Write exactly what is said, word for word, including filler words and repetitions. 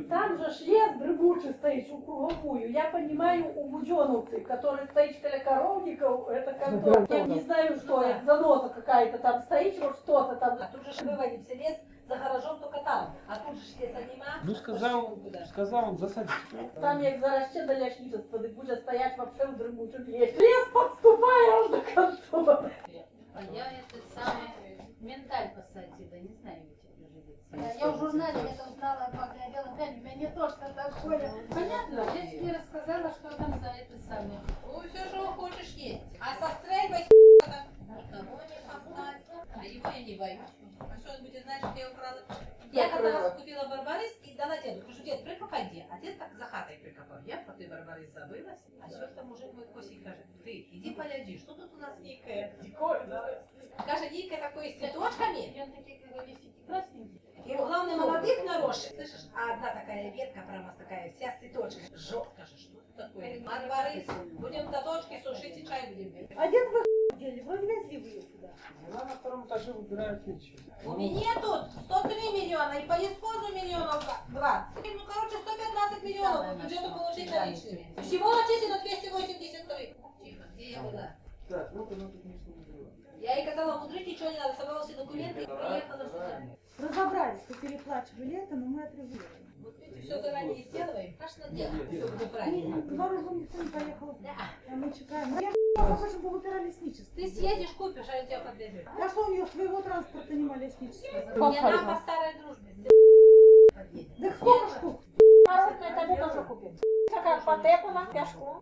там же ж лес дрыбучий стоит, у круговую. Я понимаю, у буденовцы, который стоит для коровников, это контор. Я не знаю, что это, заноса какая-то там стоит, вот что-то там. А тут же ж выводимся лес, за гаражом только там. А тут же ж леса нема. Ну сказав, сказав засадити. Там як зарасте до ляшничества, ты будешь стоять вообще в дрыбучем лесе. Лес подступая аж до контора. А я это самое менталь посадила, не знаю, где живет. Я в журнале это узнала, поглядела, да, у меня точно такое. Понятно, я тебе рассказала, что там за это самое. Ну все, что хочешь есть. А со стрельбой никого не послать. А его я не боюсь. А что он будет знать, что я украла? Я когда раз купила барбарис и дала деду. Кажу, дед, прикопай где? А дед так за хатой прикопал. Я про той барбарис забылась. А сьогодні мужик мой Косик каже, ты иди погляди, что тут у нас некое дикое, да? Каже, некое такое с цветочками. И он такие, как листики красненькие. И главное, молодых наросших, слышишь, а одна такая ветка прямо такая, вся с цветочками. Жёлтка же, что это такое? Барбарис. Будем таточки сушить и чай будем пить. А дед вы дели, вы везли вы ее сюда. Вона на второму етажі вибирає ключі. У меня тут сто три миллиона и по исходу миллионов двадцать. Ну, короче, сто пятнадцать миллионов по бюджету получить наличными. Всего начислено двести восемьдесят три. Тихо, где я была? Так, вот вона тут ніж не було. Я ей сказала, мудрить ничего не надо, собрала все документы и приехала сюда. Разобрались, вы переплачивали это, но мы отрегулировали. Вот видите, все заранее сделаем. Страшно делать, все будет правильно. Дорогу никто не поехал. Да. А мы чекаем. Ну, я похоже, что бухгалтера лесничества. Ты съедешь, купишь, а я тебя подвезу. А что у нее своего транспорта нема лесничества? Не она по старой дружбе. Да сколько штук? Народные тебе тоже купим. Такая потепана, пешку.